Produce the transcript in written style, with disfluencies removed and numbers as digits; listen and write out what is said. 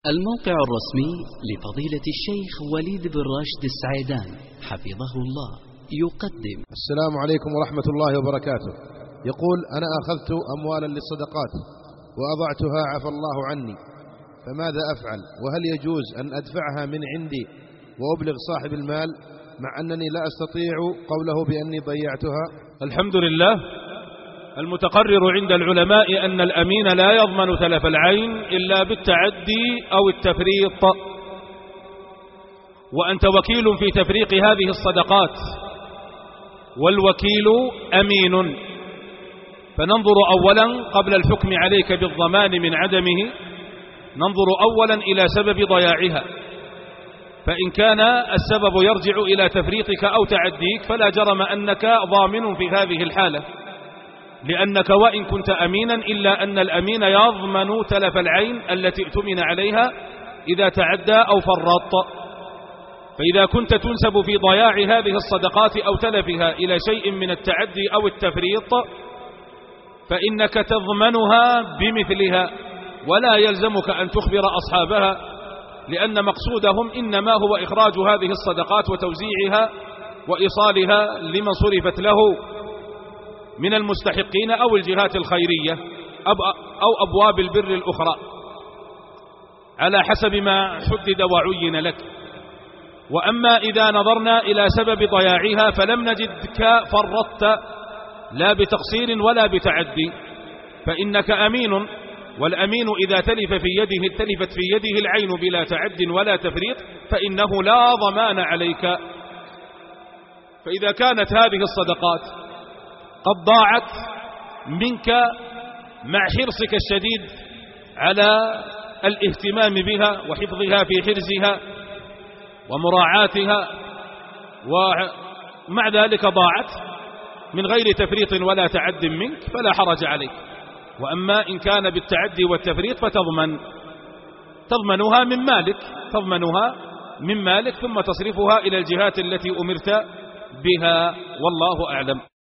الموقع الرسمي لفضيلة الشيخ وليد بن راشد السعيدان حفظه الله يقدم. السلام عليكم ورحمة الله وبركاته. يقول: أنا أخذت أموالا للصدقات وأضعتها عفى الله عني، فماذا أفعل؟ وهل يجوز أن أدفعها من عندي وأبلغ صاحب المال مع أنني لا أستطيع قوله بأني ضيعتها؟ الحمد لله. المتقرر عند العلماء أن الأمين لا يضمن تلف العين إلا بالتعدي أو التفريط، وأنت وكيل في تفريق هذه الصدقات، والوكيل أمين. فننظر أولا قبل الحكم عليك بالضمان من عدمه، ننظر أولا إلى سبب ضياعها، فإن كان السبب يرجع إلى تفريطك أو تعديك فلا جرم أنك ضامن في هذه الحالة، لأنك وإن كنت أمينا إلا أن الأمين يضمن تلف العين التي ائتمن عليها إذا تعدى أو فرط. فإذا كنت تنسب في ضياع هذه الصدقات أو تلفها إلى شيء من التعدي أو التفريط فإنك تضمنها بمثلها، ولا يلزمك أن تخبر أصحابها، لأن مقصودهم إنما هو إخراج هذه الصدقات وتوزيعها وإيصالها لمن صرفت له من المستحقين أو الجهات الخيرية أو أبواب البر الأخرى على حسب ما حدد وعين لك. وأما إذا نظرنا إلى سبب ضياعها فلم نجدك فرطت لا بتقصير ولا بتعدي، فإنك أمين، والأمين إذا تلفت في يده العين بلا تعد ولا تفريط فإنه لا ضمان عليك. فإذا كانت هذه الصدقات قد ضاعت منك مع حرصك الشديد على الاهتمام بها وحفظها في حرزها ومراعاتها، ومع ذلك ضاعت من غير تفريط ولا تعد منك فلا حرج عليك. وأما إن كان بالتعدي والتفريط فتضمنها من مالك ثم تصرفها إلى الجهات التي أمرت بها، والله أعلم.